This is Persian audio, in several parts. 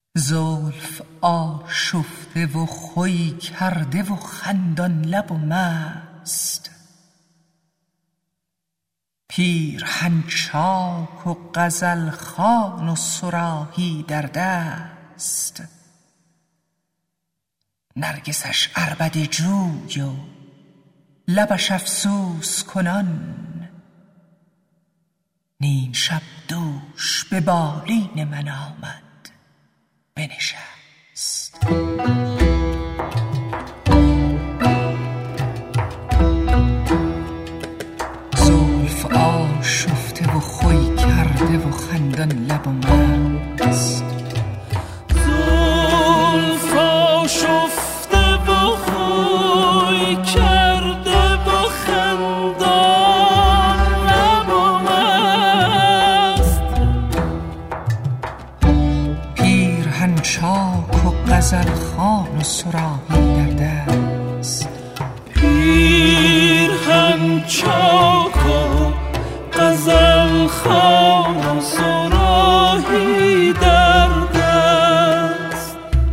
زلف آشفته و خوی کرده و خندان لب و مست، پیرهن چاک و غزل خوان و صراحی در دست، نرگسش عربده جوی و لبش افسوس کنان، نیم شب دوش به بالین من آمد بنشست. زلف آشفته و خوی کرده و خندان لب و مست، زلف آشفته و خوی کرده و خندان لب و مست، پیرهن چاک و غزل خوان و صراحی در دست، پیرهن چاک و غزل خوان و صراحی در دست،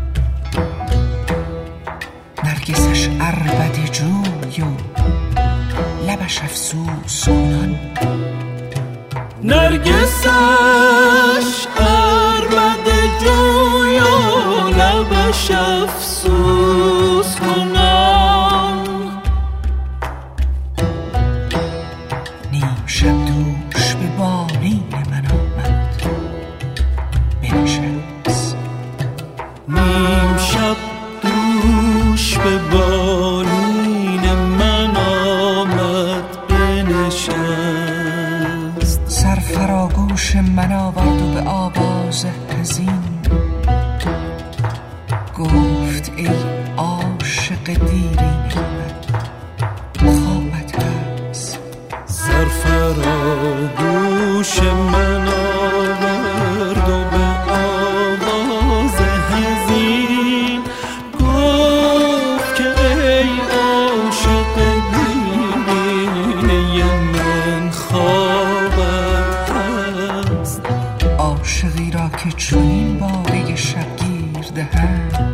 نرگسش عربده جوی و لبش افسوس کنان، نرگسش عربده جوی و لبش افسوس کنان، نیم شب دوش به بالین من آمد بنشست. نیم شب دوش به بالین من آمد بنشست، سر فراگوش من آورد و به آواز حزین گفت ای عاشق دیرین من خوابت هست. سر فراگوش من آورد و به آواز حزین گفت که ای عاشق دیرینه من خوابت هست. عاشقی را که چنین باده شبگیر دهد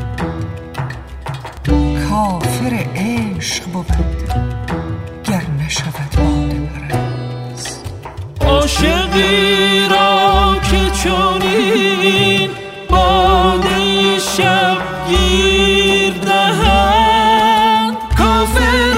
کافر عشق بود گر نشود باده پرست. عاشقی را که چنین باده شبگیر دهد کافر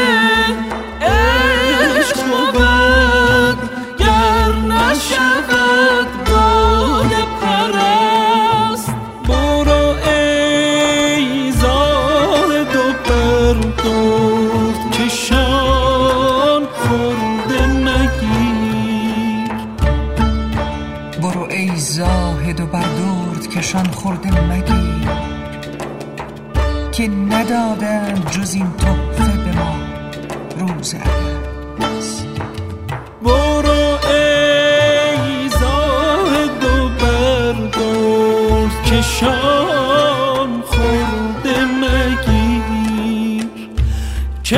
عشق بود گر نشود باده پرست. برو ای زاهد و بر درد کشان خورده مگیر، برو ای زاهد و بر درد کشان خورده مگیر، که ندادند جز این تحفه به ما روز الست. برو ای زاهد و بر درد کشان خورده مگیر، که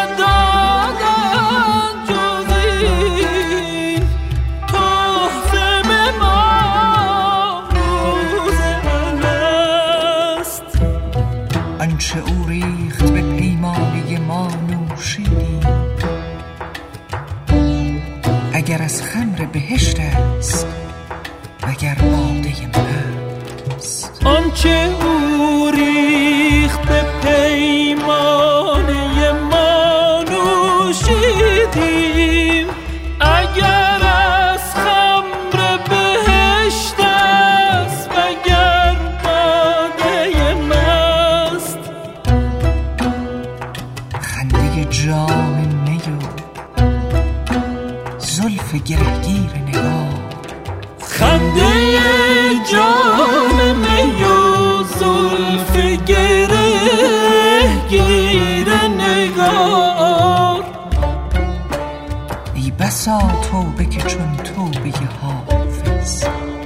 ندادند جز این تحفه به ما روز الست. آنچه او ریخت به پیمانه ما نوشیدیم، اگر از خمر بهشت است وگر باده مست. آنچه او ریخت به پیمانه ما نوشیدیم، اگر از خمر بهشت است وگر باده مست. خنده جام می و زلف گرهگیر نگاه، خنده جام می و زلف گرهگیر نگار، ای بسا توبه که چون توبه حافظ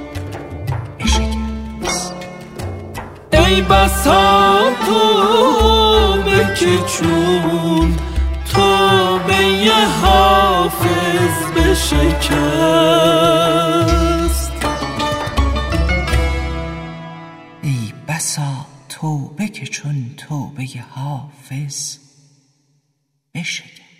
بشکست. ای بسا توبه که چون توبه حافظ بشکست. بسا توبه که چون توبه حافظ بشکن.